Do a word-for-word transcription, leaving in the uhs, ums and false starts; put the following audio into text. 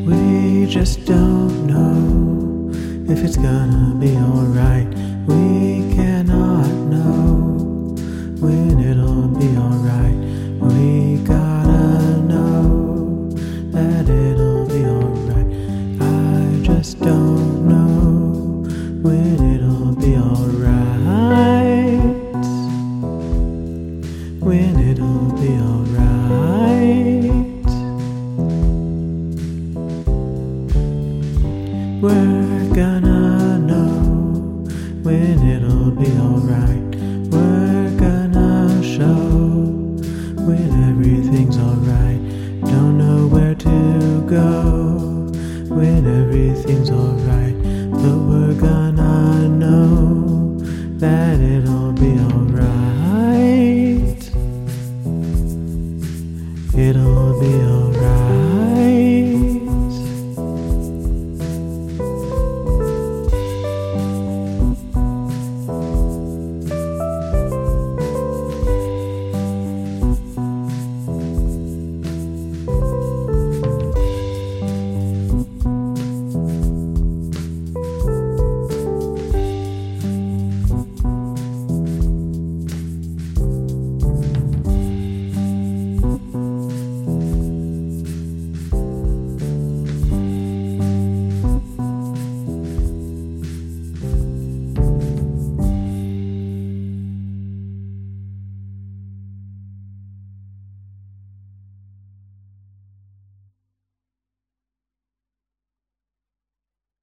We just don't know if it's gonna be alright. We cannot know when it'll be alright. We gotta know that it'll be alright. I just don't know when it'll be alright. When it'll be alright. We're gonna know when it'll be alright. We're gonna show when everything's alright. Don't know where to go when everything's alright, but we're gonna know that it'll